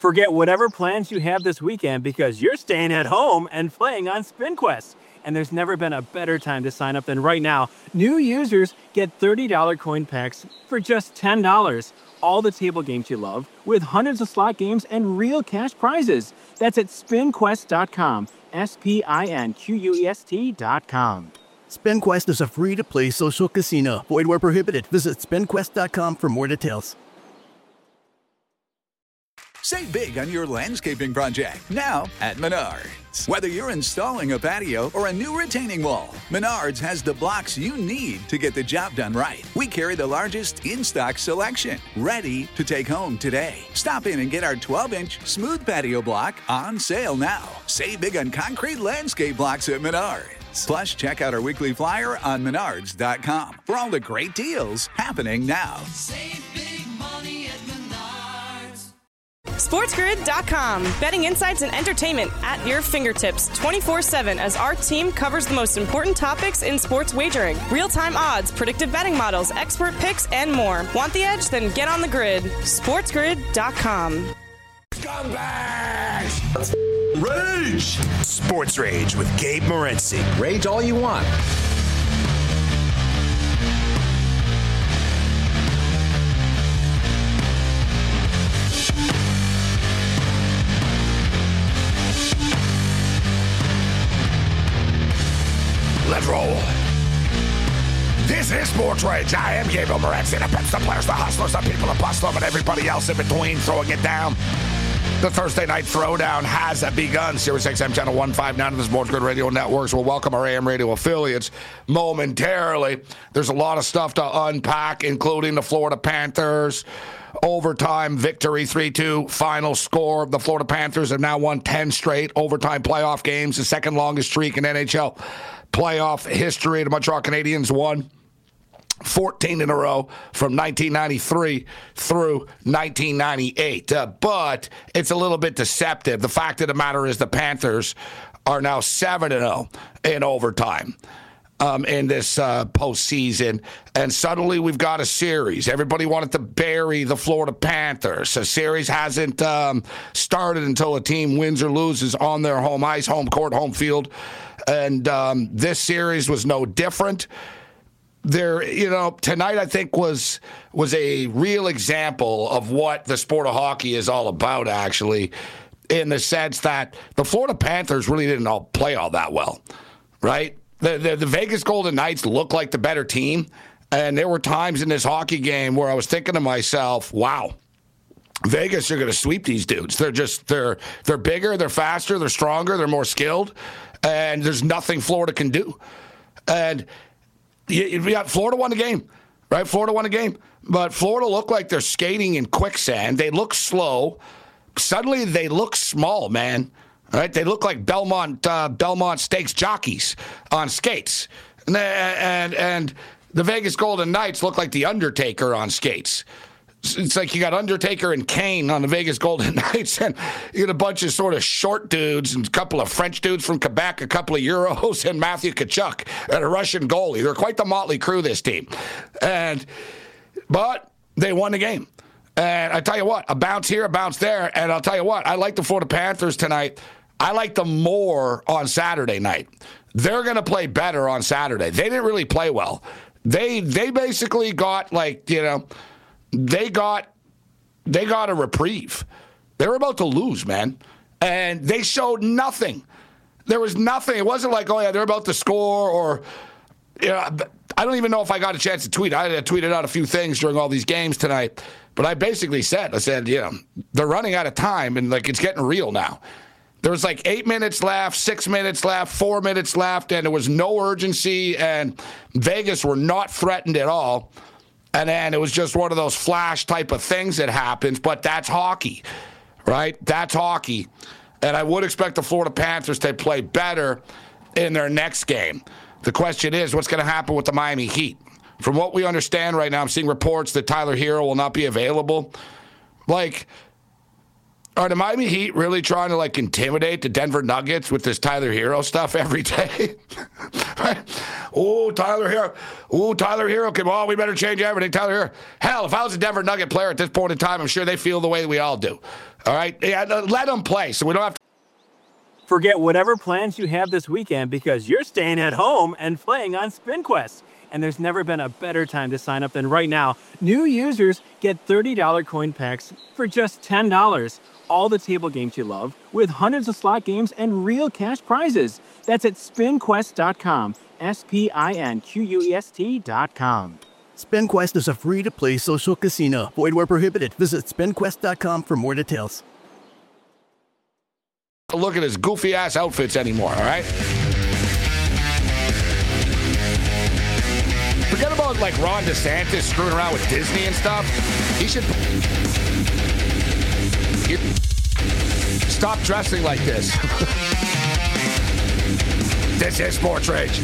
Forget whatever plans you have this weekend because you're staying at home and playing on SpinQuest. And there's never been a better time to sign up than right now. New users get $30 coin packs for just $10. All the table games you love, with hundreds of slot games and real cash prizes. That's at spinquest.com. SPINQUEST.com. SpinQuest is a free-to-play social casino. Void where prohibited. Visit spinquest.com for more details. Save big on your landscaping project now at Menards. Whether you're installing a patio or a new retaining wall, Menards has the blocks you need to get the job done right. We carry the largest in-stock selection, ready to take home today. Stop in and get our 12-inch smooth patio block on sale now. Save big on concrete landscape blocks at Menards. Plus, check out our weekly flyer on menards.com for all the great deals happening now. Save big money at Menards. SportsGrid.com. Betting insights and entertainment at your fingertips 24/7 as our team covers the most important topics in sports wagering. Real-time odds, predictive betting models, expert picks, and more. Want the edge? Then get on the grid. SportsGrid.com. Scumbags! Rage! Sports Rage with Gabe Morency. Rage all you want. Let's roll. This is Sports Rage. I am Gabriel Morency. The pimps, the players, the hustlers, the people, the bustlers, and everybody else in between throwing it down. The Thursday Night Throwdown has begun. Sirius XM Channel 159 of the Sports Grid Radio Networks will welcome our AM radio affiliates momentarily. There's a lot of stuff to unpack, including the Florida Panthers overtime victory, 3-2 final score. The Florida Panthers have now won 10 straight overtime playoff games, the second longest streak in NHL playoff history. The Montreal Canadiens won 14 in a row from 1993 through 1998. But it's a little bit deceptive. The fact of the matter is the Panthers are now 7-0 in overtime in this postseason. And suddenly we've got a series. Everybody wanted to bury the Florida Panthers. The series hasn't started until a team wins or loses on their home ice, home court, home field. And this series was no different. Tonight I think was a real example of what the sport of hockey is all about, actually, in the sense that the Florida Panthers really didn't all play all that well, right? The Vegas Golden Knights looked like the better team, and there were times in this hockey game where I was thinking to myself, wow, Vegas are going to sweep these dudes. They're bigger, they're faster, they're stronger, they're more skilled, and there's nothing Florida can do. And Florida won the game, right? Florida won the game. But Florida looked like they're skating in quicksand. They look slow. Suddenly they look small, man. Right? They look like Belmont Stakes jockeys on skates. And the Vegas Golden Knights look like the Undertaker on skates. It's like you got Undertaker and Kane on the Vegas Golden Knights, and you got a bunch of sort of short dudes and a couple of French dudes from Quebec, a couple of Euros, and Matthew Tkachuk, and a Russian goalie. They're quite the motley crew, this team. But they won the game. And I tell you what, a bounce here, a bounce there, and I'll tell you what, I like the Florida Panthers tonight. I like them more on Saturday night. They're going to play better on Saturday. They didn't really play well. They basically got They got a reprieve. They were about to lose, man. And they showed nothing. There was nothing. It wasn't like, oh, yeah, they're about to score or, I don't even know if I got a chance to tweet. I tweeted out a few things during all these games tonight. But I basically said, they're running out of time and, it's getting real now. There was 8 minutes left, 6 minutes left, 4 minutes left, and there was no urgency, and Vegas were not threatened at all. And then it was just one of those flash type of things that happens, but that's hockey, right? That's hockey. And I would expect the Florida Panthers to play better in their next game. The question is, what's going to happen with the Miami Heat? From what we understand right now, I'm seeing reports that Tyler Hero will not be available. Are the Miami Heat really trying to, intimidate the Denver Nuggets with this Tyler Hero stuff every day? Tyler Hero. We better change everything. Tyler Hero. Hell, if I was a Denver Nugget player at this point in time, I'm sure they feel the way we all do. All right? Yeah, let them play so we don't have to. Forget whatever plans you have this weekend because you're staying at home and playing on SpinQuest. And there's never been a better time to sign up than right now. New users get $30 coin packs for just $10. All the table games you love with hundreds of slot games and real cash prizes. That's at spinquest.com. SPINQUEST.com. SpinQuest is a free-to-play social casino. Void where prohibited. Visit spinquest.com for more details. Look at his goofy ass outfits anymore, all right? Forget about like Ron DeSantis screwing around with Disney and stuff. He should stop dressing like this. This is Sports Rage.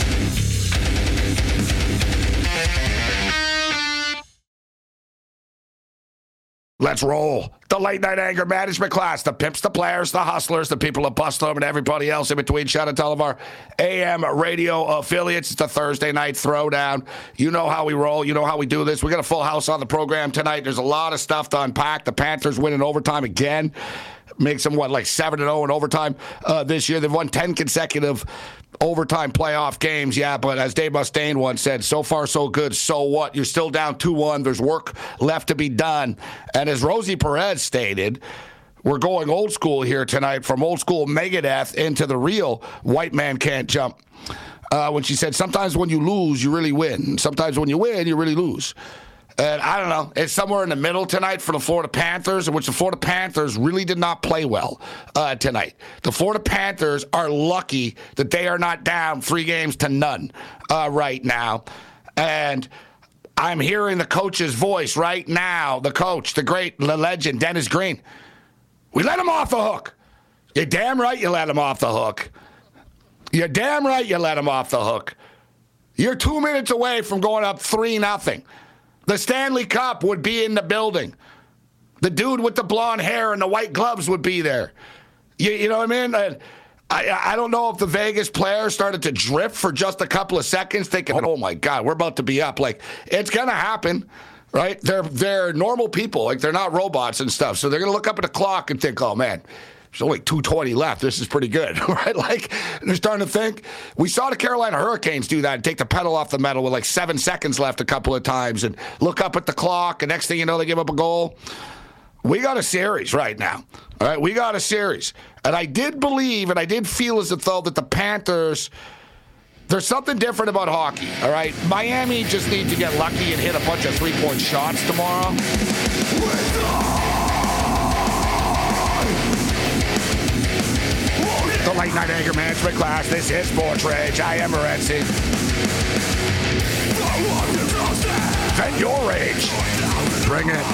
Let's roll. The late night anger management class. The pimps, the players, the hustlers, the people that bust them, and everybody else in between. Shout out to all of our AM radio affiliates. It's a Thursday night throwdown. You know how we roll. You know how we do this. We got a full house on the program tonight. There's a lot of stuff to unpack. The Panthers winning overtime again. Makes them, like 7-0 in overtime this year. They've won 10 consecutive overtime playoff games. Yeah, but as Dave Mustaine once said, so far so good. So what? You're still down 2-1. There's work left to be done. And as Rosie Perez stated, we're going old school here tonight, from old school Megadeth into the real White Man Can't Jump. When she said, sometimes when you lose, you really win. Sometimes when you win, you really lose. And I don't know, it's somewhere in the middle tonight for the Florida Panthers, in which the Florida Panthers really did not play well tonight. The Florida Panthers are lucky that they are not down 3-0 right now. And I'm hearing the coach's voice right now, the coach, the great, the legend, Dennis Green. We let him off the hook. You're damn right you let him off the hook. You're damn right you let him off the hook. You're 2 minutes away from going up 3-0. The Stanley Cup would be in the building. The dude with the blonde hair and the white gloves would be there. You know what I mean? I don't know if the Vegas players started to drift for just a couple of seconds thinking, oh, my God, we're about to be up. Like, it's going to happen, right? They're normal people. Like, they're not robots and stuff. So they're going to look up at the clock and think, oh, man, there's only 2:20 left. This is pretty good, right? Like, they're starting to think. We saw the Carolina Hurricanes do that and take the pedal off the metal with like 7 seconds left a couple of times and look up at the clock, and next thing you know, they give up a goal. We got a series right now, all right? We got a series. And I did believe and I did feel as though that the Panthers, there's something different about hockey, all right? Miami just needs to get lucky and hit a bunch of three-point shots tomorrow. The late night anger management class. This is Sports Rage. I am Morency. Vent your rage. Bring it.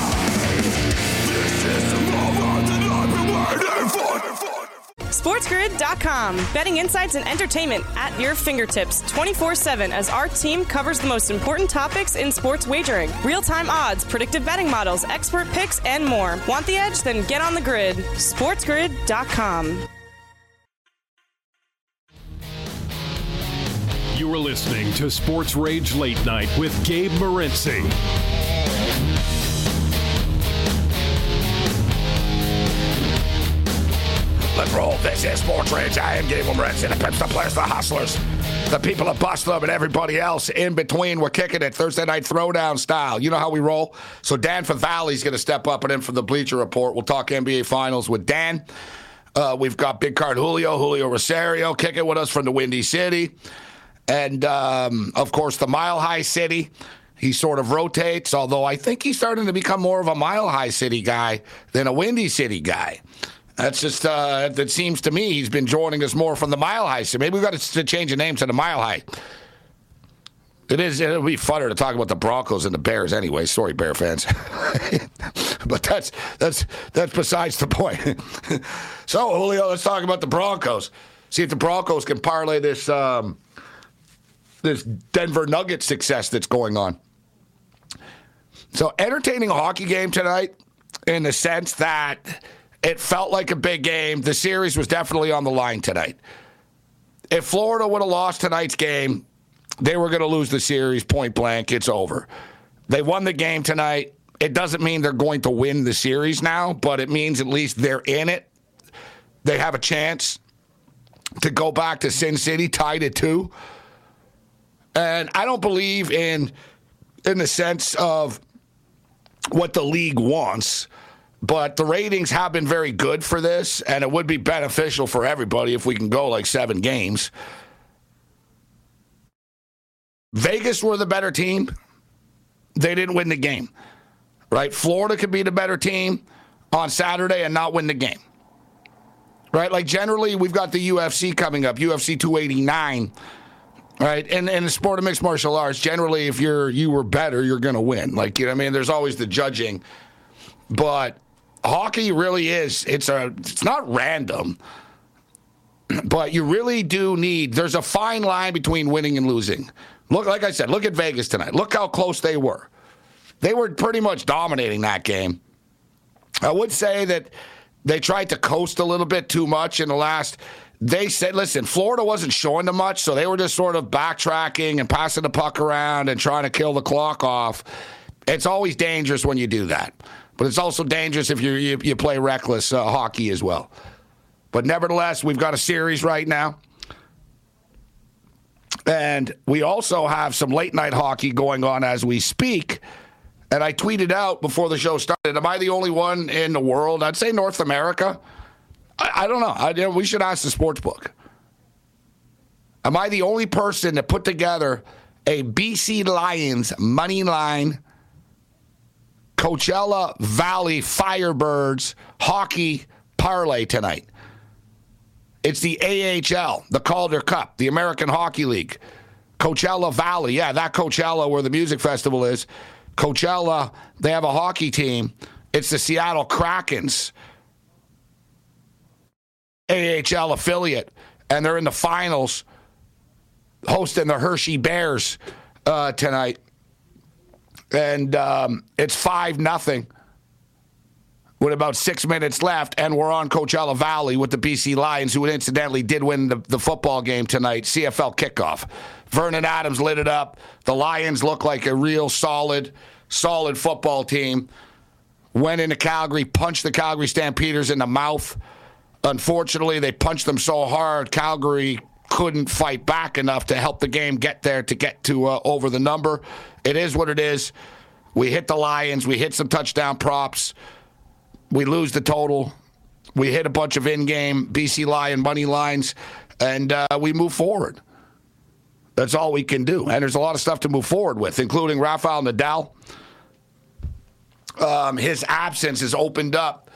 SportsGrid.com. Betting insights and entertainment at your fingertips 24/7 as our team covers the most important topics in sports wagering. Real-time odds, predictive betting models, expert picks, and more. Want the edge? Then get on the grid. SportsGrid.com. You are listening to Sports Rage Late Night with Gabe Morency. Let's roll. This is Sports Rage. I am Gabe Morency. The pimps, the players, the hustlers, the people that bust them, and everybody else in between. We're kicking it Thursday night throwdown style. You know how we roll. So Dan Favale's going to step up and in for the Bleacher Report. We'll talk NBA Finals with Dan. We've got Big Card Julio Rosario kicking with us from the Windy City. And, of course, the Mile High City. He sort of rotates, although I think he's starting to become more of a Mile High City guy than a Windy City guy. That's just, that seems to me he's been joining us more from the Mile High City. Maybe we've got to change the name to the Mile High. It'll be funner to talk about the Broncos and the Bears anyway. Sorry, Bear fans. But that's besides the point. So, Julio, let's talk about the Broncos. See if the Broncos can parlay this Denver Nuggets success that's going on. So, entertaining hockey game tonight in the sense that it felt like a big game. The series was definitely on the line tonight. If Florida would have lost tonight's game, they were going to lose the series point blank. It's over. They won the game tonight, It doesn't mean they're going to win the series now, but it means at least they're in it. They have a chance to go back to Sin City tied at 2. And I don't believe in the sense of what the league wants, but the ratings have been very good for this, and it would be beneficial for everybody if we can go like 7 games. Vegas were the better team. They didn't win the game, right? Florida could be the better team on Saturday and not win the game, right? Like generally, we've got the UFC coming up, UFC 289, right? And in the sport of mixed martial arts, generally, if you were better, you're going to win. Like, you know what I mean? There's always the judging, but hockey really is, it's not random, but you really do need, there's a fine line between winning and losing. Look, like I said, look at Vegas tonight. Look how close they were. They were pretty much dominating that game. I would say that they tried to coast a little bit too much in the last. They said, listen, Florida wasn't showing them much, so they were just sort of backtracking and passing the puck around and trying to kill the clock off. It's always dangerous when you do that. But it's also dangerous if you play reckless hockey as well. But nevertheless, we've got a series right now. And we also have some late-night hockey going on as we speak. And I tweeted out before the show started, am I the only one in the world? I'd say North America. I don't know. We should ask the sportsbook. Am I the only person that put together a BC Lions money line Coachella Valley Firebirds hockey parlay tonight? It's the AHL, the Calder Cup, the American Hockey League. Coachella Valley, yeah, that Coachella where the music festival is. Coachella, they have a hockey team. It's the Seattle Krakens AHL affiliate, and they're in the finals hosting the Hershey Bears tonight. And it's 5-0 with about 6 minutes left, and we're on Coachella Valley with the BC Lions, who incidentally did win the football game tonight, CFL kickoff. Vernon Adams lit it up. The Lions look like a real solid football team. Went into Calgary, punched the Calgary Stampeders in the mouth. Unfortunately, they punched them so hard, Calgary couldn't fight back enough to help the game get there to get to over the number. It is what it is. We hit the Lions. We hit some touchdown props. We lose the total. We hit a bunch of in-game BC Lion money lines, and we move forward. That's all we can do. And there's a lot of stuff to move forward with, including Rafael Nadal. His absence has opened up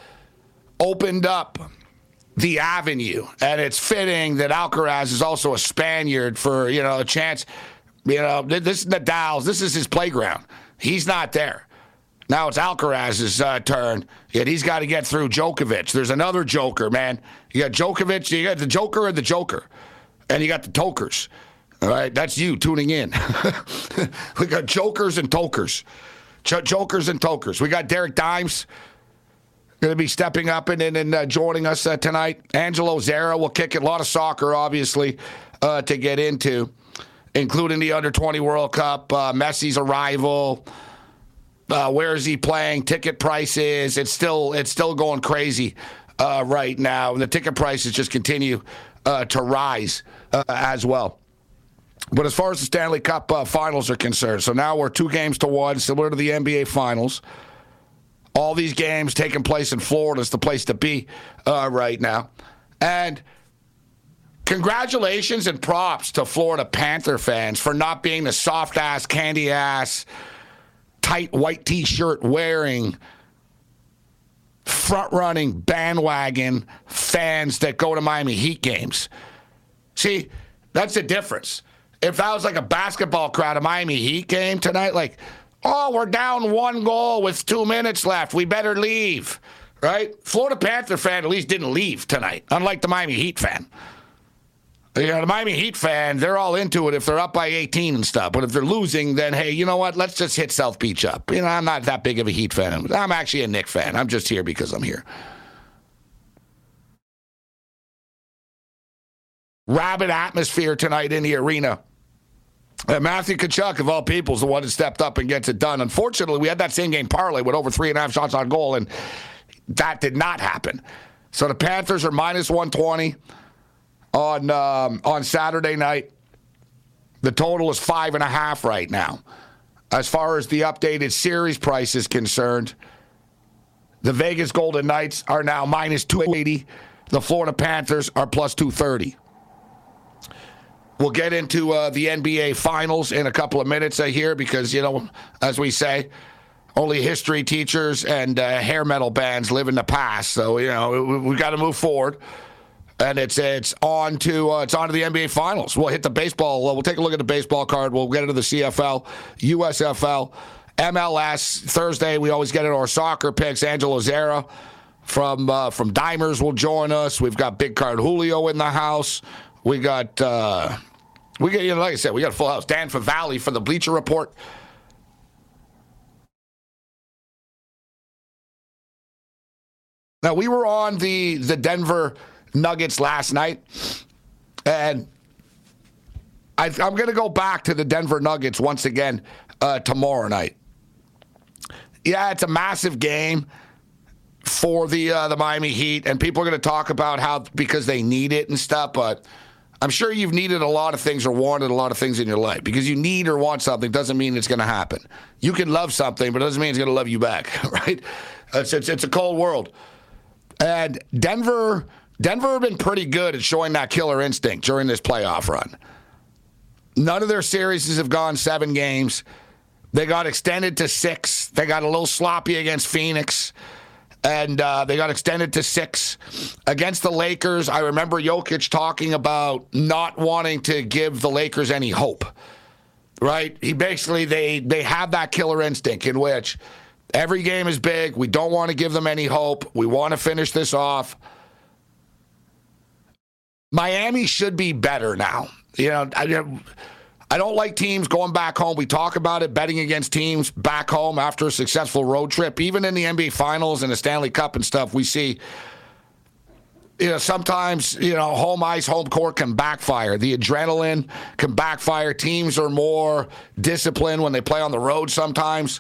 the avenue, and it's fitting that Alcaraz is also a Spaniard for, a chance. This is Nadal's. This is his playground. He's not there. Now it's Alcaraz's turn, yet he's got to get through Djokovic. There's another Joker, man. You got Djokovic, you got the Joker and the Joker, and you got the tokers. All right, that's you tuning in. We got Jokers and tokers. Jokers and tokers. We got Derek Dimes going to be stepping up and joining us tonight. Angelo Zara will kick it. A lot of soccer, obviously, to get into, including the Under-20 World Cup, Messi's arrival. Where is he playing? Ticket prices. It's still going crazy right now. And the ticket prices just continue to rise as well. But as far as the Stanley Cup finals are concerned, so now we're 2-1, similar to the NBA finals. All these games taking place in Florida is the place to be right now. And congratulations and props to Florida Panther fans for not being the soft-ass, candy-ass, tight white T-shirt wearing, front-running bandwagon fans that go to Miami Heat games. See, that's the difference. If that was like a basketball crowd, a Miami Heat game tonight, like, oh, we're down 1 goal with 2 minutes left. We better leave, right? Florida Panther fan at least didn't leave tonight, unlike the Miami Heat fan. The Miami Heat fan, they're all into it if they're up by 18 and stuff. But if they're losing, then, hey, you know what? Let's just hit South Beach up. I'm not that big of a Heat fan. I'm actually a Knick fan. I'm just here because I'm here. Rabid atmosphere tonight in the arena Matthew Tkachuk, of all people, is the one that stepped up and gets it done. Unfortunately, we had that same game parlay with over 3.5 shots on goal, and that did not happen. So the Panthers are minus 120 on Saturday night. The total is 5.5 right now. As far as the updated series price is concerned, the Vegas Golden Knights are now minus 280. The Florida Panthers are plus 230. We'll get into the NBA Finals in a couple of minutes here because, as we say, only history teachers and hair metal bands live in the past. So, we've got to move forward. And it's on to the NBA Finals. We'll hit the baseball. We'll take a look at the baseball card. We'll get into the CFL, USFL, MLS. Thursday, we always get into our soccer picks. Angelo Zara from Dimers will join us. We've got Big Card Julio in the house. We got, like I said, we got a full house. Dan Favale from the Bleacher Report. Now, we were on the Denver Nuggets last night, and I'm going to go back to the Denver Nuggets once again tomorrow night. Yeah, it's a massive game for the Miami Heat, and people are going to talk about how because they need it and stuff, but I'm sure you've needed a lot of things or wanted a lot of things in your life. Because you need or want something doesn't mean it's going to happen. You can love something, but it doesn't mean it's going to love you back, right? It's a cold world. And Denver have been pretty good at showing that killer instinct during this playoff run. None of their series have gone 7 games. They got extended to 6. They got a little sloppy against Phoenix. And they got extended to 6. Against the Lakers, I remember Jokic talking about not wanting to give the Lakers any hope, right? He basically, they have that killer instinct in which every game is big. We don't want to give them any hope. We want to finish this off. Miami should be better now. I don't like teams going back home. We talk about it, betting against teams back home after a successful road trip. Even in the NBA Finals and the Stanley Cup and stuff, we see, sometimes, home ice, home court can backfire. The adrenaline can backfire. Teams are more disciplined when they play on the road sometimes.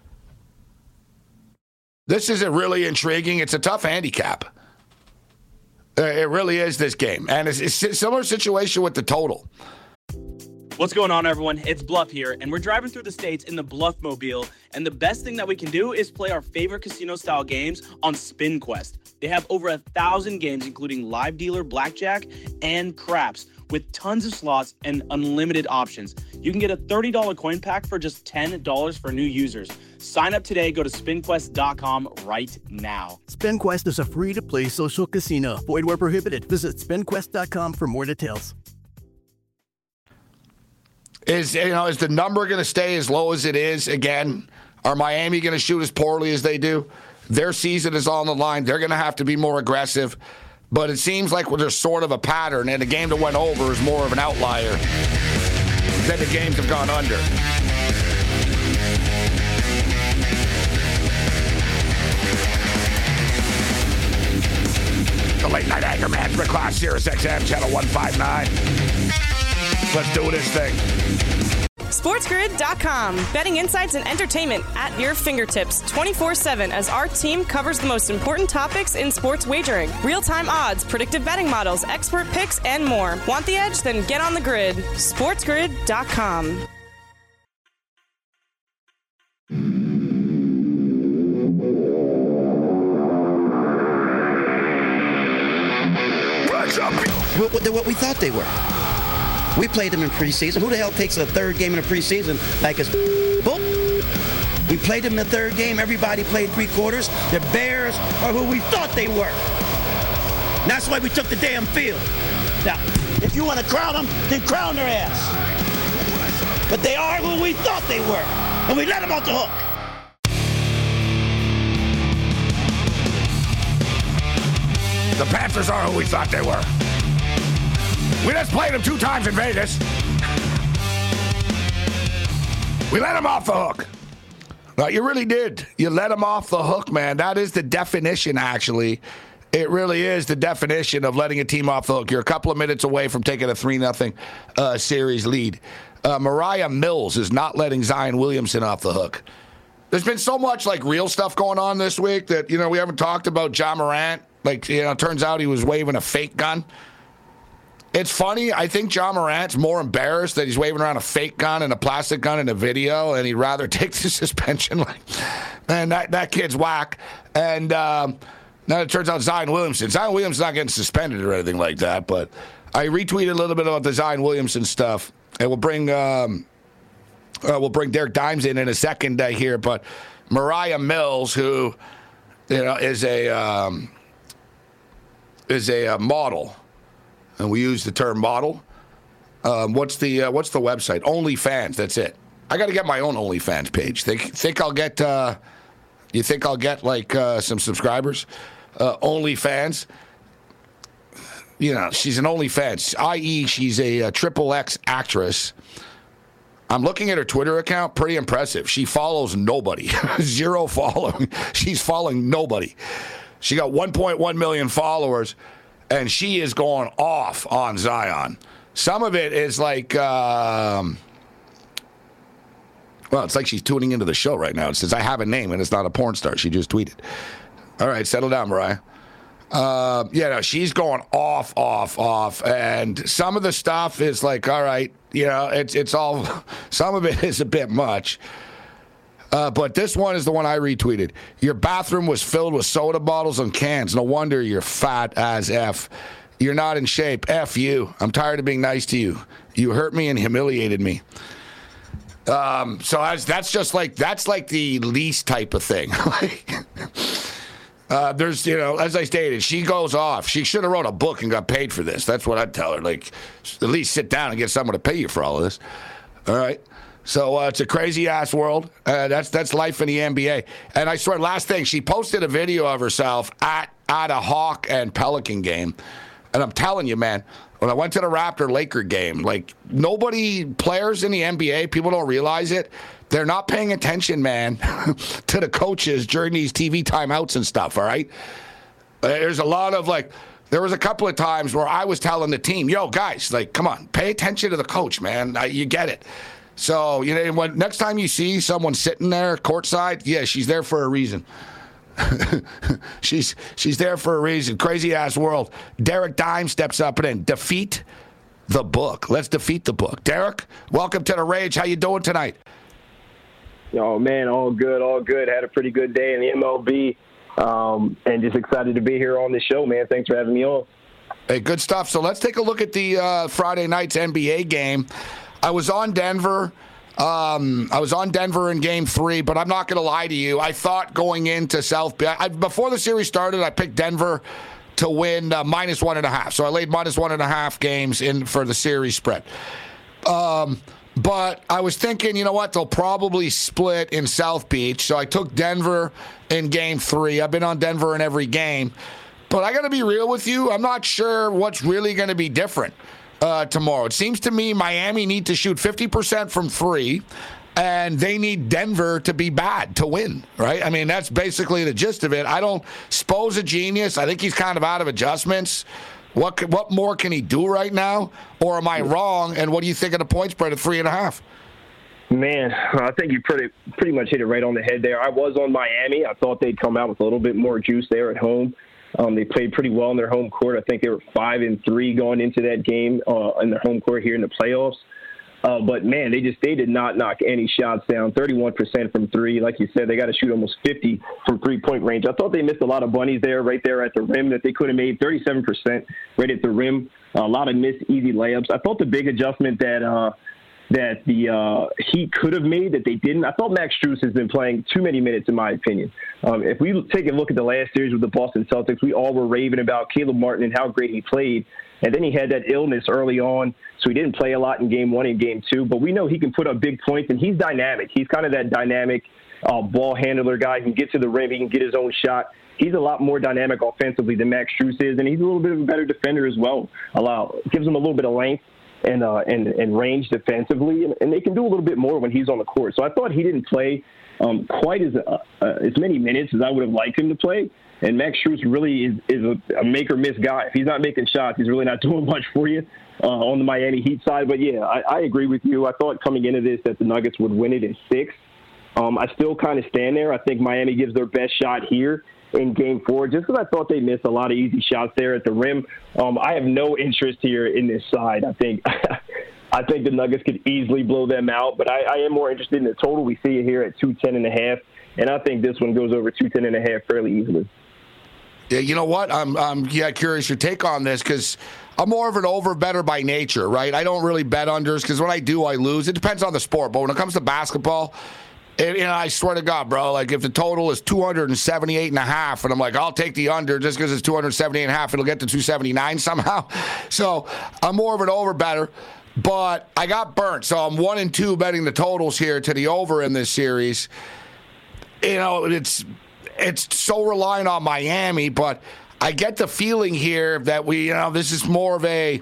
This is really intriguing. It's a tough handicap. It really is, this game. And it's a similar situation with the total. What's going on, everyone? It's Bluff here, and we're driving through the states in the Bluff Mobile. And the best thing that we can do is play our favorite casino-style games on SpinQuest. They have over 1,000 games, including live dealer, blackjack, and craps, with tons of slots and unlimited options. You can get a $30 coin pack for just $10 for new users. Sign up today. Go to SpinQuest.com right now. SpinQuest is a free-to-play social casino. Void where prohibited. Visit SpinQuest.com for more details. Is the number going to stay as low as it is again? Are Miami going to shoot as poorly as they do? Their season is on the line. They're going to have to be more aggressive. But it seems like there's sort of a pattern, and the game that went over is more of an outlier than the games have gone under. The Late Night Anger Management Class, Sirius XM, Channel 159. Let's do this thing. SportsGrid.com. Betting insights and entertainment at your fingertips 24/7 as our team covers the most important topics in sports wagering. Real-time odds, predictive betting models, expert picks, and more. Want the edge? Then get on the grid. SportsGrid.com. What we thought they were. We played them in preseason. Who the hell takes a third game in a preseason like it's boop? We played them in the third game. Everybody played 3 quarters. The Bears are who we thought they were. And that's why we took the damn field. Now, if you want to crown them, then crown their ass. But they are who we thought they were. And we let them off the hook. The Panthers are who we thought they were. We just played them 2 times in Vegas. We let them off the hook. Well, you really did. You let them off the hook, man. That is the definition, actually. It really is the definition of letting a team off the hook. You're a couple of minutes away from taking a 3-0 series lead. Mariah Mills is not letting Zion Williamson off the hook. There's been so much like real stuff going on this week that, we haven't talked about Ja Morant. Like, it turns out he was waving a fake gun. It's funny. I think Ja Morant's more embarrassed that he's waving around a fake gun and a plastic gun in a video, and he'd rather take the suspension. Like, man, that kid's whack. And now it turns out Zion Williamson's not getting suspended or anything like that. But I retweeted a little bit about the Zion Williamson stuff, and we'll bring Derek Dimes in a second here. But Mariah Mills, who is a model. And we use the term model. What's the website? OnlyFans. That's it. I got to get my own OnlyFans page. Think I'll get? You think I'll get like some subscribers? OnlyFans. She's an OnlyFans, i.e., she's a XXX actress. I'm looking at her Twitter account. Pretty impressive. She follows nobody. 0 following. She's following nobody. She got 1.1 million followers. And she is going off on Zion. Some of it is like, it's like she's tuning into the show right now. It says, I have a name, and it's not a porn star. She just tweeted. All right, settle down, Mariah. She's going off. And some of the stuff is like, all right, it's all, some of it is a bit much. But this one is the one I retweeted. Your bathroom was filled with soda bottles and cans. No wonder you're fat as F. You're not in shape. F you. I'm tired of being nice to you. You hurt me and humiliated me. So that's like the least type of thing. There's, as I stated, she goes off. She should have wrote a book and got paid for this. That's what I'd tell her. Like, at least sit down and get someone to pay you for all of this. All right. So it's a crazy-ass world. That's life in the NBA. And I swear, last thing, she posted a video of herself at a Hawk and Pelican game. And I'm telling you, man, when I went to the Raptor-Laker game, like, players in the NBA, people don't realize it, they're not paying attention, man, to the coaches during these TV timeouts and stuff, all right? There's a lot of, there was a couple of times where I was telling the team, yo, guys, come on, pay attention to the coach, man. You get it. So, when next time you see someone sitting there courtside, yeah, she's there for a reason. she's there for a reason. Crazy ass world. Derek Dime steps up and defeat the book. Let's defeat the book. Derek, welcome to the Rage. How you doing tonight? Oh man, all good. Had a pretty good day in the MLB, and just excited to be here on the show, man. Thanks for having me on. Hey, good stuff. So let's take a look at the Friday night's NBA game. I was on Denver. In Game 3, but I'm not going to lie to you. I thought going into South Bay, before the series started, I picked Denver to win -1.5. So I laid -1.5 games in for the series spread. But I was thinking, you know what? They'll probably split in South Beach. So I took Denver in Game 3. I've been on Denver in every game. But I got to be real with you. I'm not sure what's really going to be different tomorrow. It seems to me Miami need to shoot 50% from 3, and they need Denver to be bad to win, right? I mean, that's basically the gist of it. I don't Spo's a genius. I think he's kind of out of adjustments. What more can he do right now? Or am I wrong? And what do you think of the point spread at 3.5? Man, I think you pretty much hit it right on the head there. I was on Miami. I thought they'd come out with a little bit more juice there at home. They played pretty well in their home court. I think they were 5-3 going into that game in their home court here in the playoffs. But, man, they did not knock any shots down. 31% from 3. Like you said, they got to shoot almost 50 from three-point range. I thought they missed a lot of bunnies there, right there at the rim that they could have made. 37% right at the rim. A lot of missed easy layups. I thought the big adjustment that the Heat could have made that they didn't. I thought Max Strus has been playing too many minutes, in my opinion. If we take a look at the last series with the Boston Celtics, we all were raving about Caleb Martin and how great he played. And then he had that illness early on, so he didn't play a lot in Game 1 and Game 2. But we know he can put up big points, and he's dynamic. He's kind of that dynamic ball handler guy. He can get to the rim. He can get his own shot. He's a lot more dynamic offensively than Max Strus is, and he's a little bit of a better defender as well. Gives him a little bit of length and range defensively, and they can do a little bit more when he's on the court. So I thought he didn't play quite as many minutes as I would have liked him to play. And Max Strus really is a make or miss guy. If he's not making shots, he's really not doing much for you on the Miami Heat side. But yeah, I agree with you. I thought coming into this that the Nuggets would win it in 6. I still kind of stand there. I think Miami gives their best shot here in Game 4, just because I thought they missed a lot of easy shots there at the rim. I have no interest here in this side. I think the Nuggets could easily blow them out, but I am more interested in the total. We see it here at 210.5, and I think this one goes over 210.5 fairly easily. Yeah, you know what? I'm curious your take on this because I'm more of an over-better by nature, right? I don't really bet unders because when I do, I lose. It depends on the sport, but when it comes to basketball, I swear to God, bro, like if the total is 278.5, and I'm like, I'll take the under just because it's 278.5, it'll get to 279 somehow. So I'm more of an over-better, but I got burnt. So I'm 1-2 betting the totals here to the over in this series. It's so reliant on Miami, but I get the feeling here that this is more of a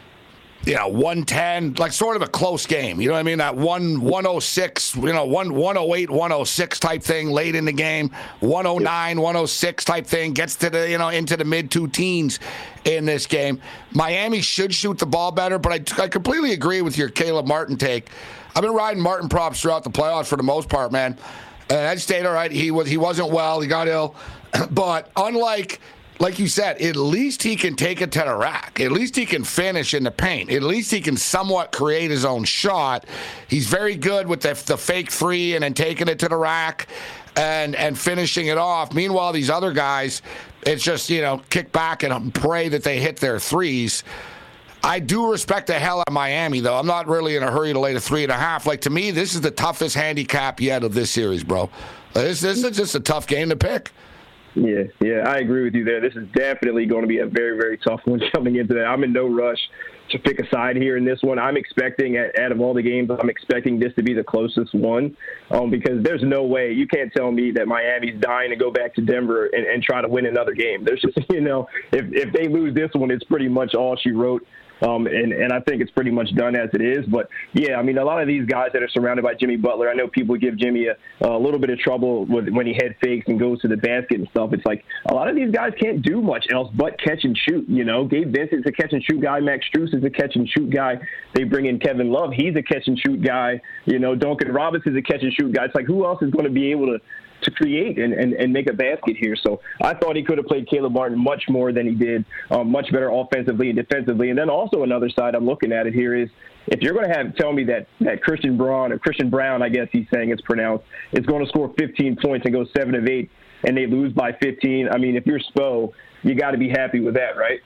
110, like sort of a close game. You know what I mean? That 106, 108, 106 type thing late in the game, 109, 106 type thing gets to the, into the mid 2 teens in this game. Miami should shoot the ball better, but I completely agree with your Caleb Martin take. I've been riding Martin props throughout the playoffs for the most part, man. And I stayed all right. He wasn't well. He got ill. But unlike, like you said, at least he can take it to the rack. At least he can finish in the paint. At least he can somewhat create his own shot. He's very good with the fake 3 and then taking it to the rack and finishing it off. Meanwhile, these other guys, it's just, kick back and pray that they hit their 3s. I do respect the hell out of Miami, though. I'm not really in a hurry to lay the 3.5. Like, to me, this is the toughest handicap yet of this series, bro. This is just a tough game to pick. Yeah, I agree with you there. This is definitely going to be a very, very tough one coming into that. I'm in no rush to pick a side here in this one. I'm expecting, out of all the games, I'm expecting this to be the closest one because there's no way. You can't tell me that Miami's dying to go back to Denver and try to win another game. There's just, if they lose this one, it's pretty much all she wrote. And I think it's pretty much done as it is. But, yeah, I mean, a lot of these guys that are surrounded by Jimmy Butler, I know people give Jimmy a little bit of trouble when he head fakes and goes to the basket and stuff. It's like a lot of these guys can't do much else but catch and shoot. Gabe Vincent's a catch-and-shoot guy. Max Strus is a catch-and-shoot guy. They bring in Kevin Love. He's a catch-and-shoot guy. Duncan Robinson's a catch-and-shoot guy. It's like who else is going to be able to create and make a basket here. So I thought he could have played Caleb Martin much more than he did, much better offensively and defensively. And then also another side I'm looking at it here is if you're going to tell me that Christian Brown, I guess he's saying it's pronounced, is going to score 15 points and go 7 of 8 and they lose by 15. I mean, if you're Spo, you got to be happy with that, right?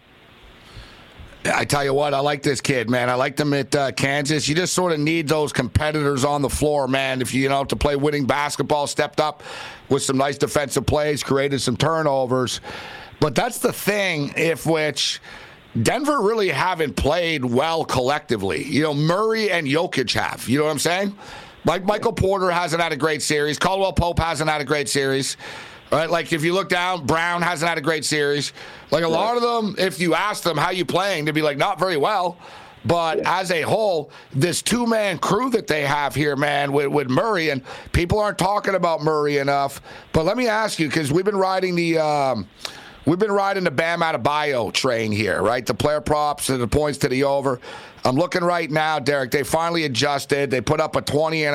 I tell you what, I like this kid, man. I liked him at Kansas. You just sort of need those competitors on the floor, man. If you to play winning basketball, stepped up with some nice defensive plays, created some turnovers. But that's the thing, which Denver really haven't played well collectively. Murray and Jokic have. You know what I'm saying? Like Michael Porter hasn't had a great series. Caldwell Pope hasn't had a great series. Right, like if you look down, Brown hasn't had a great series. Like a lot of them, if you ask them how you playing, they'd be like, not very well. But as a whole, this 2-man crew that they have here, man, with Murray, and people aren't talking about Murray enough. But let me ask you, because we've been riding the Bam Adebayo train here, right? The player props and the points to the over. I'm looking right now, Derek. They finally adjusted. They put up a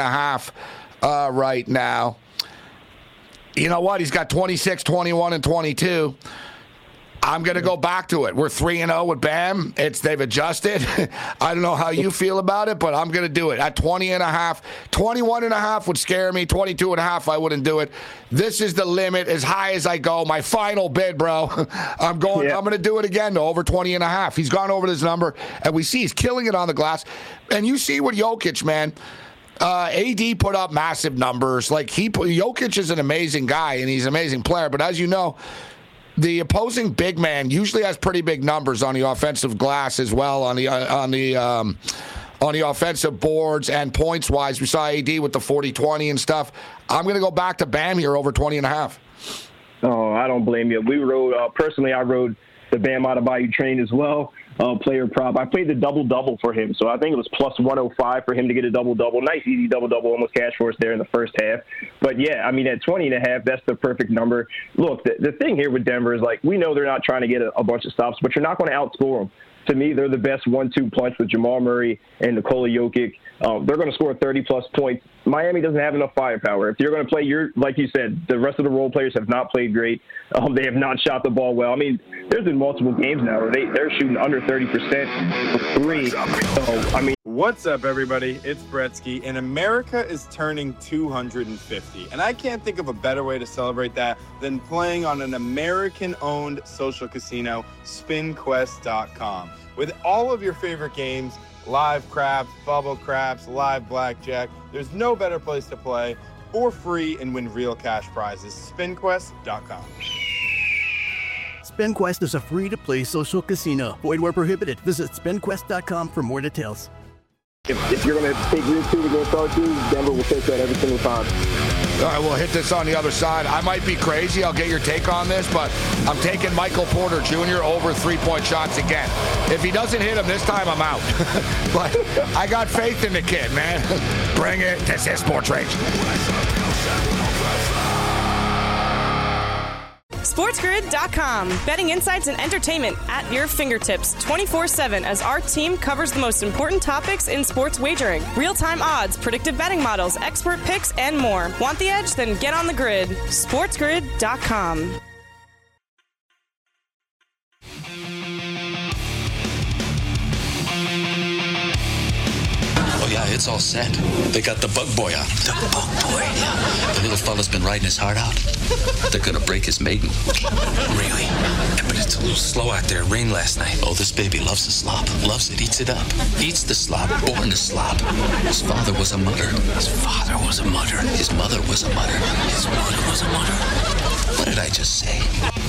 20.5 right now. You know what? He's got 26, 21, and 22. I'm going to go back to it. We're 3-0 with Bam. They've adjusted. I don't know how you feel about it, but I'm going to do it. At 20.5, 21.5 would scare me. 22.5, I wouldn't do it. This is the limit, as high as I go. My final bid, bro. I'm going to do it again, though, over 20.5. He's gone over this number, and we see he's killing it on the glass. And you see with Jokic, man. AD put up massive numbers. Jokic is an amazing guy and he's an amazing player. But as you know, the opposing big man usually has pretty big numbers on the offensive glass as well on the offensive boards and points wise. We saw AD with the 40-20 and stuff. I'm going to go back to Bam here over 20.5. Oh, I don't blame you. We rode personally. I rode the Bam Adebayo train as well. Player prop. I played the double-double for him, so I think it was plus 105 for him to get a double-double. Nice, easy double-double, almost cash for us there in the first half. But, yeah, I mean, at 20.5, that's the perfect number. Look, the thing here with Denver is, like, we know they're not trying to get a bunch of stops, but you're not going to outscore them. To me, they're the best 1-2 punch with Jamal Murray and Nikola Jokic. They're going to score 30-plus points. Miami doesn't have enough firepower. If you're going to play like you said, the rest of the role players have not played great. They have not shot the ball well. I mean, there's been multiple games now where they're shooting under 30% for three. So, I mean, what's up, everybody? It's Bretsky, and America is turning 250. And I can't think of a better way to celebrate that than playing on an American-owned social casino, SpinQuest.com. With all of your favorite games, live craps, bubble craps, live blackjack, there's no better place to play for free and win real cash prizes. SpinQuest.com. SpinQuest is a free-to-play social casino. Void where prohibited. Visit SpinQuest.com for more details. If you're going to take your team against our team, Denver will take that every single time. All right, we'll hit this on the other side. I might be crazy. I'll get your take on this, but I'm taking Michael Porter Jr. over three-point shots again. If he doesn't hit him this time, I'm out. But I got faith in the kid, man. Bring it. This is Sports Rage. SportsGrid.com. Betting insights and entertainment at your fingertips 24/7 as our team covers the most important topics in sports wagering. Real-time odds, predictive betting models, expert picks, and more. Want the edge? Then get on the grid. SportsGrid.com. Oh, yeah, it's all set. They got the bug boy on. The bug boy? Yeah. The little fella's been riding his heart out. They're gonna break his maiden. Really? Yeah, but it's a little slow out there. It rained last night. Oh, this baby loves the slop. Loves it. Eats it up. Eats the slop. Born to slop. His father was a mutter. His father was a mutter. His mother was a mutter. His mother was a mutter. What did I just say?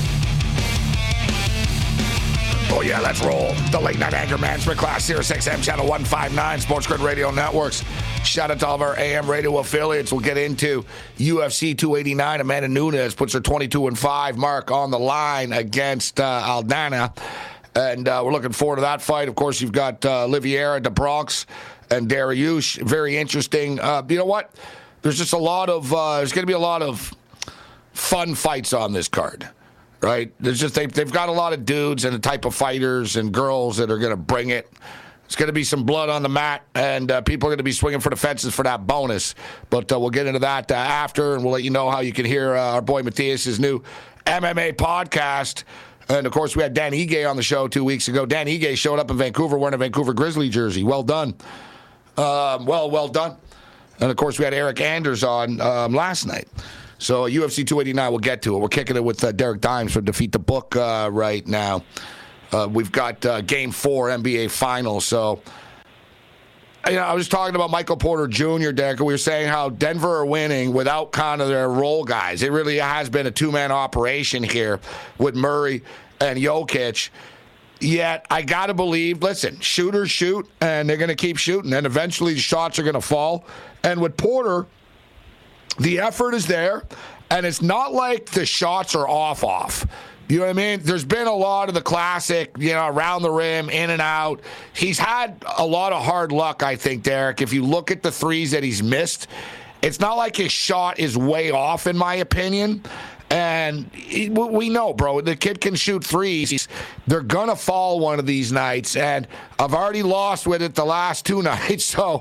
Oh, yeah, let's roll. The Late Night Anger Management Class, Sirius XM, Channel 159, Sports Grid Radio Networks. Shout out to all of our AM radio affiliates. We'll get into UFC 289. Amanda Nunes puts her 22-5 mark on the line against Aldana. And we're looking forward to that fight. Of course, you've got Oliveira, the Bronx, and Dariush. Very interesting. You know what? There's just a lot of, there's going to be a lot of fun fights on this card. Right? There's just they've got a lot of dudes and the type of fighters and girls that are going to bring it. It's going to be some blood on the mat, and people are going to be swinging for the fences for that bonus. But we'll get into that after, and we'll let you know how you can hear our boy Matthias' new MMA podcast. And, of course, we had Dan Ige on the show 2 weeks ago. Dan Ige showed up in Vancouver wearing a Vancouver Grizzly jersey. Well done. Well done. And, of course, we had Eric Anders on last night. So UFC 289, we'll get to it. We're kicking it with Derek Dimes from Defeat the Book right now. We've got Game 4 NBA Finals. So, I was talking about Michael Porter Jr., Derek. We were saying how Denver are winning without kind of their role guys. It really has been a two-man operation here with Murray and Jokic. Yet, I got to believe, listen, shooters shoot, and they're going to keep shooting, and eventually the shots are going to fall. And with Porter, the effort is there, and it's not like the shots are off. You know what I mean? There's been a lot of the classic, around the rim, in and out. He's had a lot of hard luck, I think, Derek. If you look at the threes that he's missed, it's not like his shot is way off, in my opinion. And we know, bro, the kid can shoot threes. They're going to fall one of these nights. And I've already lost with it the last two nights. So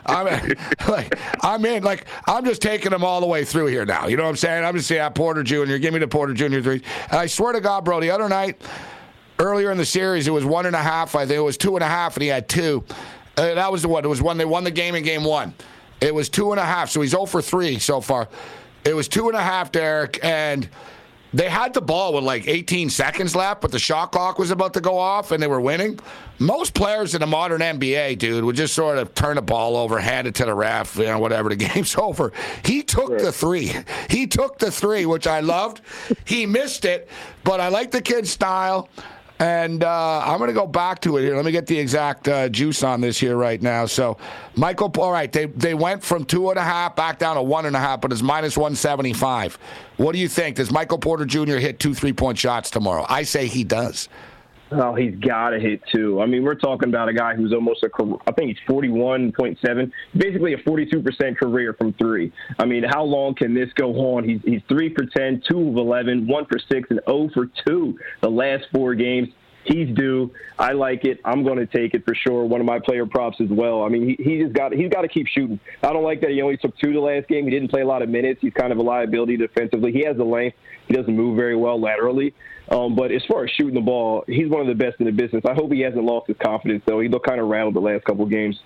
I'm just taking them all the way through here now. You know what I'm saying? I'm just saying, Porter Jr., give me the Porter Jr. threes. And I swear to God, bro, the other night, earlier in the series, it was 1.5. I think it was 2.5, and he had 2. That was what? It was when they won the game in Game 1. It was 2.5. So he's 0 for 3 so far. It was 2.5, Derek, and they had the ball with like 18 seconds left, but the shot clock was about to go off, and they were winning. Most players in the modern NBA, dude, would just sort of turn the ball over, hand it to the ref, whatever, the game's over. He took the three. He took the three, which I loved. He missed it, but I like the kid's style. And I'm going to go back to it here. Let me get the exact juice on this here right now. So, Michael, all right, they went from 2.5 back down to 1.5, but it's minus 175. What do you think? Does Michael Porter Jr. hit 2 3-point shots tomorrow? I say he does. Oh, he's got to hit 2. I mean, we're talking about a guy who's almost I think he's 41.7, basically a 42% career from 3. I mean, how long can this go on? He's 3 for 10, 2 of 11, 1 for 6, and 0 for 2 the last 4 games. He's due. I like it. I'm going to take it for sure. One of my player props as well. I mean, he's got to keep shooting. I don't like that he only took 2 the last game. He didn't play a lot of minutes. He's kind of a liability defensively. He has the length. He doesn't move very well laterally. But as far as shooting the ball, he's one of the best in the business. I hope he hasn't lost his confidence, though. He looked kind of rattled the last couple of games.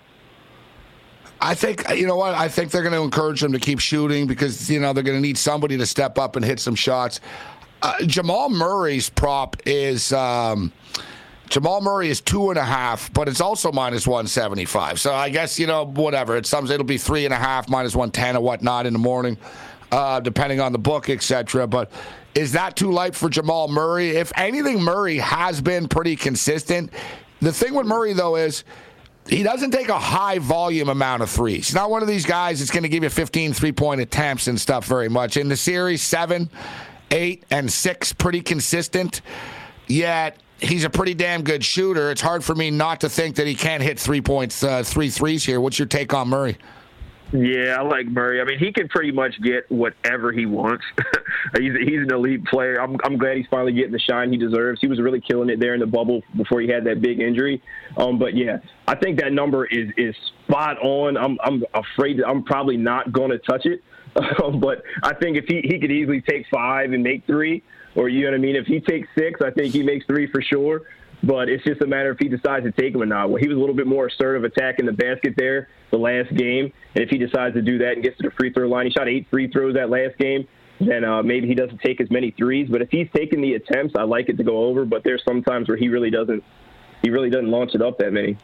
I think, you know what, I think they're going to encourage him to keep shooting because, they're going to need somebody to step up and hit some shots. Jamal Murray's prop is Jamal Murray is 2.5, but it's also minus 175. So I guess, whatever. It'll be 3.5, minus 110 or whatnot in the morning, depending on the book, etc. But is that too light for Jamal Murray? If anything, Murray has been pretty consistent. The thing with Murray, though, is he doesn't take a high volume amount of threes. He's not one of these guys that's going to give you 15 3-point attempts and stuff very much. In the series, 7, 8, and 6, pretty consistent. Yet he's a pretty damn good shooter. It's hard for me not to think that he can't hit 3 threes here. What's your take on Murray? Yeah, I like Murray. I mean, he can pretty much get whatever he wants. He's an elite player. I'm glad he's finally getting the shine he deserves. He was really killing it there in the bubble before he had that big injury. But yeah, I think that number is spot on. I'm afraid that I'm probably not going to touch it. But I think if he could easily take 5 and make 3, or you know what I mean. If he takes 6, I think he makes 3 for sure. But it's just a matter if he decides to take him or not. Well, he was a little bit more assertive attacking the basket there the last game. And if he decides to do that and gets to the free throw line, he shot 8 free throws that last game, then maybe he doesn't take as many threes. But if he's taking the attempts, I like it to go over. But there's some times where he really doesn't launch it up that many.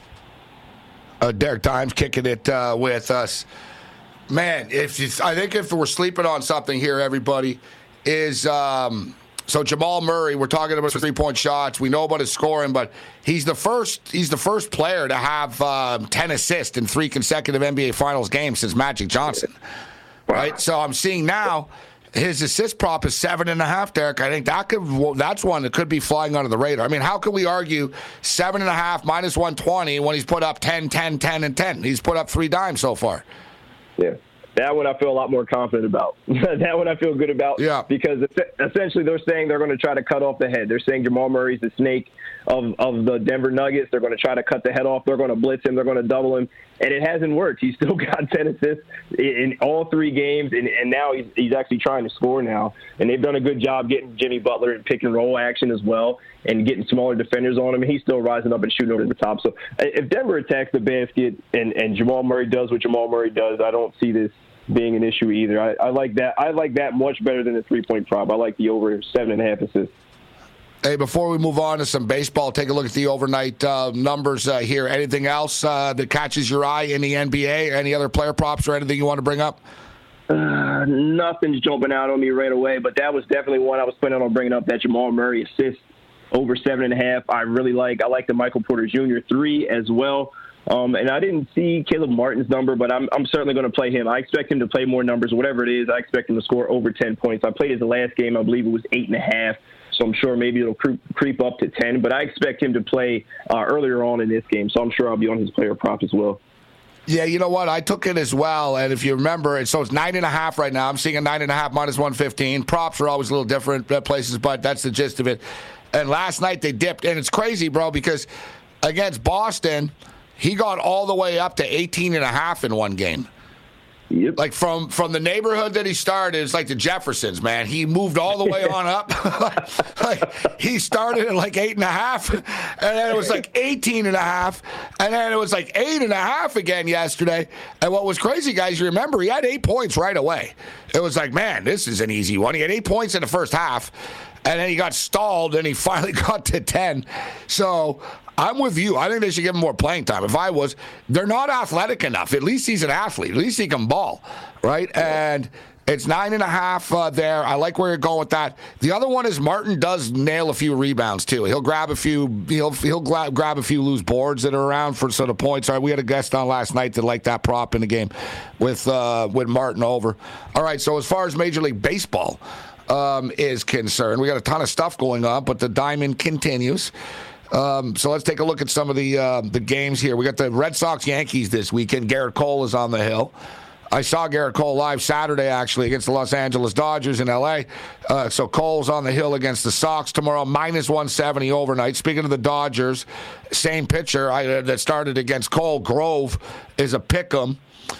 Derek Dimes kicking it with us. Man, I think if we're sleeping on something here, everybody, is so Jamal Murray, we're talking about 3-point shots. We know about his scoring, but he's the first player to have 10 assists in 3 consecutive NBA Finals games since Magic Johnson. Right? So I'm seeing now his assist prop is 7.5, Derek. I think that's one that could be flying under the radar. I mean, how can we argue 7.5 minus 120 when he's put up 10, 10, 10, and 10? He's put up 3 dimes so far. Yeah. That one I feel a lot more confident about. That one I feel good about. Yeah. Because essentially they're saying they're going to try to cut off the head. They're saying Jamal Murray's the snake of the Denver Nuggets. They're going to try to cut the head off. They're going to blitz him. They're going to double him. And it hasn't worked. He's still got 10 assists in all 3 games, and now he's actually trying to score now. And they've done a good job getting Jimmy Butler in pick-and-roll action as well and getting smaller defenders on him. And he's still rising up and shooting over the top. So if Denver attacks the basket and Jamal Murray does what Jamal Murray does, I don't see this being an issue either. I like that. I like that much better than the 3-point prop. I like the over 7.5 assists. Hey, before we move on to some baseball, take a look at the overnight numbers here. Anything else that catches your eye in the NBA? Any other player props or anything you want to bring up? Nothing's jumping out on me right away, but that was definitely one I was planning on bringing up, that Jamal Murray assist over 7.5. I like the Michael Porter Jr. 3 as well. And I didn't see Caleb Martin's number, but I'm certainly going to play him. I expect him to play more numbers, whatever it is. I expect him to score over 10 points. I played his last game. I believe it was 8.5. So I'm sure maybe it'll creep up to 10. But I expect him to play earlier on in this game. So I'm sure I'll be on his player prop as well. Yeah, you know what? I took it as well. And if you remember, so it's 9.5 right now. I'm seeing a 9.5 minus 115. Props are always a little different places, but that's the gist of it. And last night they dipped. And it's crazy, bro, because against Boston, he got all the way up to 18.5 in one game. Yep. Like from the neighborhood that he started, it's like the Jeffersons, man. He moved all the way on up. like he started at like 8.5, and then it was like 18.5, and then it was like 8.5 again yesterday. And what was crazy, guys, you remember he had 8 points right away. It was like, man, this is an easy one. He had 8 points in the first half, and then he got stalled, and he finally got to 10. So I'm with you. I think they should give him more playing time. If I was, they're not athletic enough. At least he's an athlete. At least he can ball, right? And It's 9.5 there. I like where you're going with that. The other one is Martin does nail a few rebounds too. He'll grab a few. He'll grab a few loose boards that are around for sort of points. All right, we had a guest on last night that liked that prop in the game with Martin over. All right, so as far as Major League Baseball is concerned, we got a ton of stuff going on, but the diamond continues. So let's take a look at some of the games here. We got the Red Sox-Yankees this weekend. Garrett Cole is on the hill. I saw Garrett Cole live Saturday, actually, against the Los Angeles Dodgers in L.A. So Cole's on the hill against the Sox tomorrow, minus 170 overnight. Speaking of the Dodgers, same pitcher that started against Cole, Grove, is a pick'em.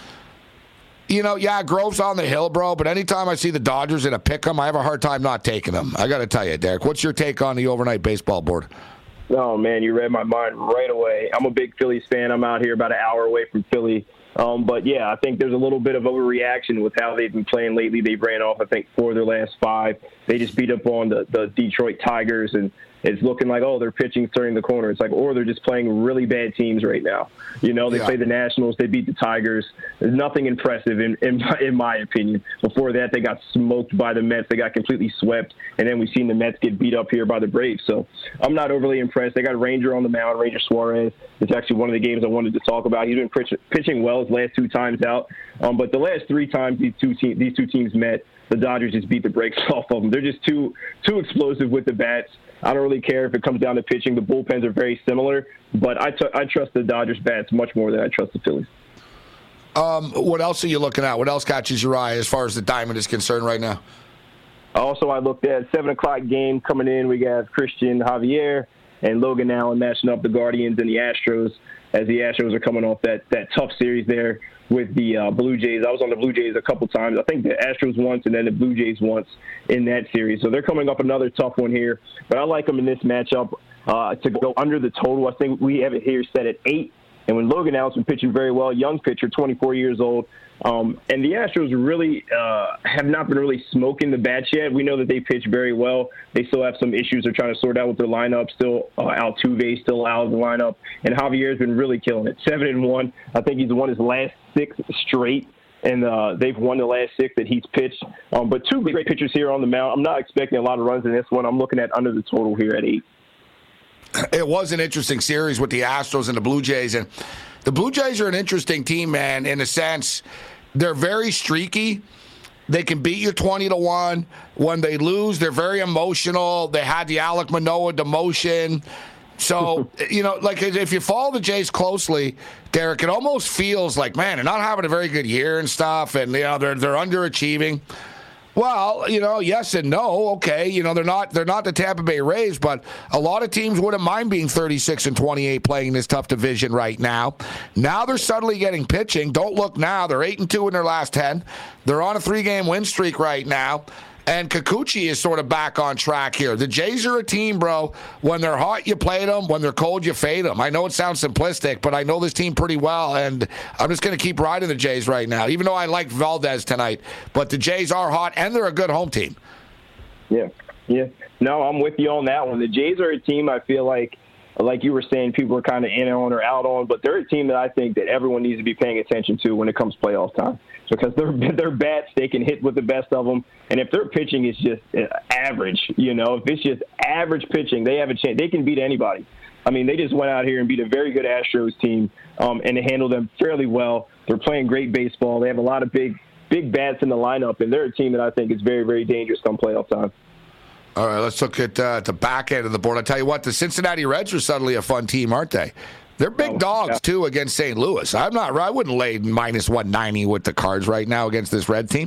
Grove's on the hill, bro, but anytime I see the Dodgers in a pick'em, I have a hard time not taking them. I got to tell you, Derek, what's your take on the overnight baseball board? Oh, man, you read my mind right away. I'm a big Phillies fan. I'm out here about an hour away from Philly. But, yeah, I think there's a little bit of overreaction with how they've been playing lately. They've ran off, I think, 4 of their last 5. They just beat up on the Detroit Tigers, and it's looking like, their pitching's turning the corner. It's like, or they're just playing really bad teams right now. They play the Nationals. They beat the Tigers. There's nothing impressive, in my opinion. Before that, they got smoked by the Mets. They got completely swept, and then we've seen the Mets get beat up here by the Braves. So I'm not overly impressed. They got Ranger on the mound, Ranger Suarez. It's actually one of the games I wanted to talk about. He's been pitching well his last 2 times out. But the last 3 times these two teams met, the Dodgers just beat the brakes off of them. They're just too explosive with the bats. I don't really care if it comes down to pitching. The bullpens are very similar, but I trust the Dodgers bats much more than I trust the Phillies. What else are you looking at? What else catches your eye as far as the diamond is concerned right now? Also, I looked at 7 o'clock game coming in. We got Christian Javier and Logan Allen matching up the Guardians and the Astros, as the Astros are coming off that tough series there with the Blue Jays. I was on the Blue Jays a couple times. I think the Astros once and then the Blue Jays once in that series. So they're coming up another tough one here. But I like them in this matchup to go under the total. I think we have it here set at 8. And when Logan Allen's been pitching very well, young pitcher, 24 years old, and the Astros really have not been really smoking the bats yet. We know that they pitch very well. They still have some issues they're trying to sort out with their lineup. Still, Altuve still out of the lineup. And Javier's been really killing it. 7-1. I think he's won his last 6 straight. And they've won the last 6 that he's pitched. But 2 great pitchers here on the mound. I'm not expecting a lot of runs in this one. I'm looking at under the total here at 8. It was an interesting series with the Astros and the Blue Jays. And the Blue Jays are an interesting team, man, in a sense. They're very streaky. They can beat you 20-1. When they lose, they're very emotional. They had the Alek Manoah demotion. So, if you follow the Jays closely, Derek, it almost feels like, man, they're not having a very good year and stuff, and they're underachieving. Well, yes and no. Okay, they're not the Tampa Bay Rays, but a lot of teams wouldn't mind being 36-28 playing this tough division right now. Now they're suddenly getting pitching. Don't look now. They're 8-2 in their last 10. They're on a 3-game win streak right now. And Kikuchi is sort of back on track here. The Jays are a team, bro. When they're hot, you play them. When they're cold, you fade them. I know it sounds simplistic, but I know this team pretty well, and I'm just going to keep riding the Jays right now, even though I like Valdez tonight. But the Jays are hot, and they're a good home team. Yeah. No, I'm with you on that one. The Jays are a team I feel like you were saying, people are kind of in on or out on, but they're a team that I think that everyone needs to be paying attention to when it comes playoff time. Because they're bats, they can hit with the best of them. And if their pitching is just average, if it's just average pitching, they have a chance. They can beat anybody. I mean, they just went out here and beat a very good Astros team, and they handled them fairly well. They're playing great baseball. They have a lot of big bats in the lineup, and they're a team that I think is very, very dangerous come playoff time. All right, let's look at the back end of the board. I tell you what, the Cincinnati Reds are suddenly a fun team, aren't they? They're big dogs, too, against St. Louis. I wouldn't lay minus 190 with the Cards right now against this Red team.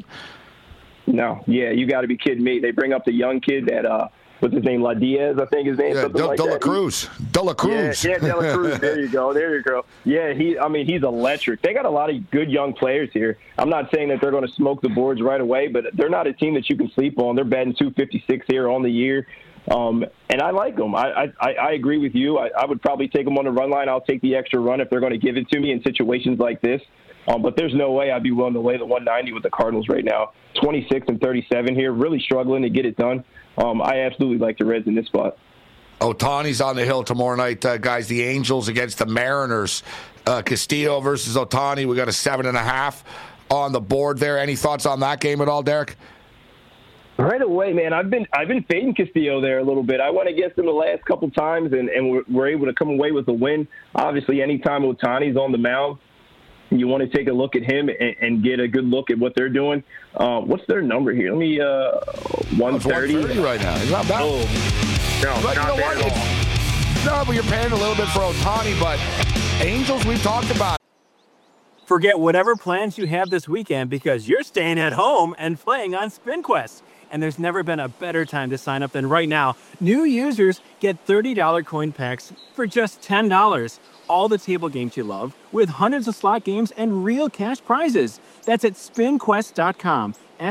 No. Yeah, you got to be kidding me. They bring up the young kid that, what's his name, La Diaz, I think his name. Yeah, De La Cruz. Yeah, De La Cruz. There you go. Yeah, he's electric. They got a lot of good young players here. I'm not saying that they're going to smoke the boards right away, but they're not a team that you can sleep on. They're batting .256 here on the year. And I like them. I agree with you. I would probably take them on the run line. I'll take the extra run if they're going to give it to me in situations like this. But there's no way I'd be willing to lay the 190 with the Cardinals right now. 26-37 here, really struggling to get it done. I absolutely like the Reds in this spot. Ohtani's on the hill tomorrow night, guys. The Angels against the Mariners. Castillo versus Ohtani. We got a 7.5. on the board there. Any thoughts on that game at all, Derek? Right away, man. I've been fading Castillo there a little bit. I went against him the last couple times, and we're able to come away with a win. Obviously, anytime Ohtani's on the mound, you want to take a look at him and get a good look at what they're doing. What's their number here? Let me 130 right now. It's not bad. Oh, no, but not bad at all. No, but you're paying a little bit for Ohtani. But Angels, we've talked about. Forget whatever plans you have this weekend because you're staying at home and playing on SpinQuest. And there's never been a better time to sign up than right now. New users get $30 coin packs for just $10. All the table games you love, with hundreds of slot games and real cash prizes. That's at SpinQuest.com.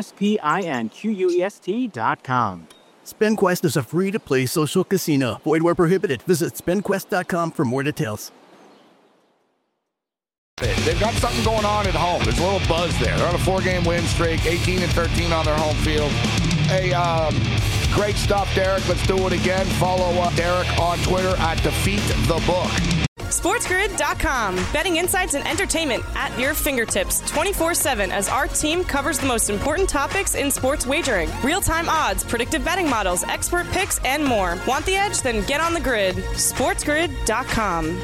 SpinQuest.com. SpinQuest is a free-to-play social casino. Void where prohibited. Visit SpinQuest.com for more details. They've got something going on at home. There's a little buzz there. They're on a 4-game win streak, 18-13 on their home field. Hey, great stuff, Derek. Let's do it again. Follow Derek on Twitter at DefeatTheBook. SportsGrid.com. Betting insights and entertainment at your fingertips 24/7 as our team covers the most important topics in sports wagering. Real-time odds, predictive betting models, expert picks, and more. Want the edge? Then get on the grid. SportsGrid.com.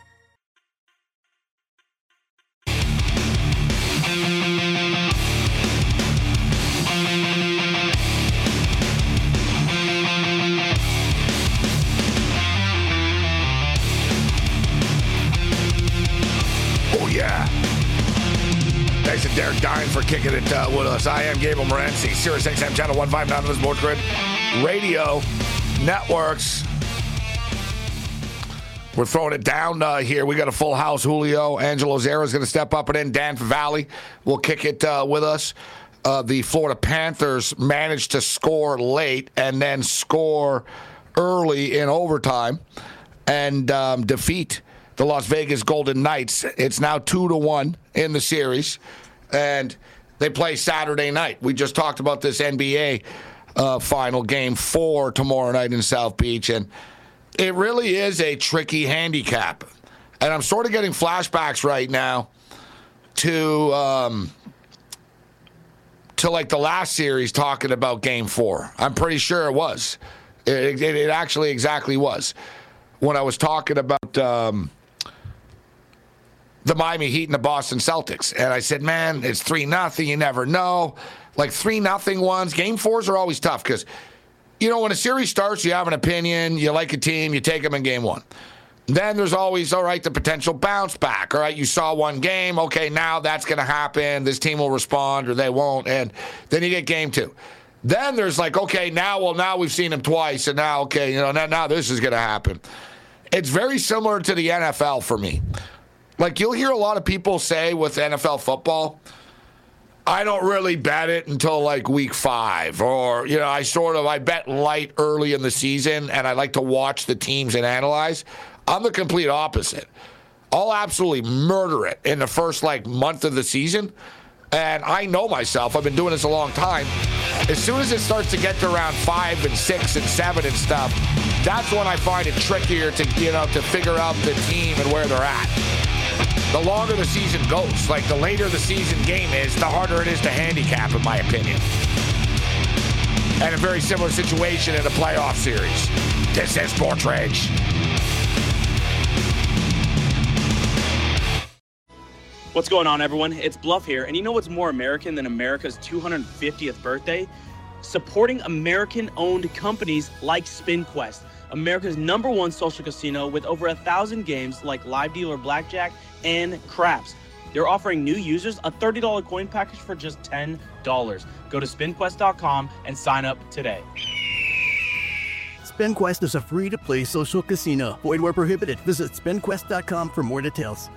Yeah. Thanks to Derek Dine for kicking it with us. I am Gabriel Morency, Sirius XM Channel 159 on the Sports Grid Radio Networks. We're throwing it down here. We got a full house. Julio Angelo Zara is going to step up, and then Dan Favale will kick it with us. The Florida Panthers managed to score late and then score early in overtime and defeat the Las Vegas Golden Knights. It's now 2-1 in the series, and they play Saturday night. We just talked about this NBA final, Game 4 tomorrow night in South Beach, and it really is a tricky handicap. And I'm sort of getting flashbacks right now to like the last series talking about Game 4. I'm pretty sure it was. It actually exactly was. When I was talking about the Miami Heat and the Boston Celtics. And I said, man, it's 3-0. You never know. Like 3-0 ones. Game 4s are always tough because, you know, when a series starts, you have an opinion. You like a team. You take them in Game 1. Then there's always, all right, the potential bounce back. All right, you saw one game. Okay, now that's going to happen. This team will respond or they won't. And then you get Game 2. Then there's like, okay, now we've seen them twice. And now, okay, you know, now this is going to happen. It's very similar to the NFL for me. Like, you'll hear a lot of people say with NFL football, I don't really bet it until, like, week 5. Or, you know, I bet light early in the season, and I like to watch the teams and analyze. I'm the complete opposite. I'll absolutely murder it in the first, like, month of the season. And I know myself. I've been doing this a long time. As soon as it starts to get to around 5 and 6 and 7 and stuff, that's when I find it trickier to, you know, to figure out the team and where they're at. The longer the season goes, like the later the season game is, the harder it is to handicap, in my opinion. And a very similar situation in a playoff series. This is Sports Rage. What's going on, everyone? It's Bluff here, and you know what's more American than America's 250th birthday? Supporting American-owned companies like SpinQuest, America's #1 social casino with over 1,000 games like live dealer blackjack and craps. They're offering new users a $30 coin package for just $10. Go to SpinQuest.com and sign up today. SpinQuest is a free-to-play social casino. Void where prohibited. Visit SpinQuest.com for more details.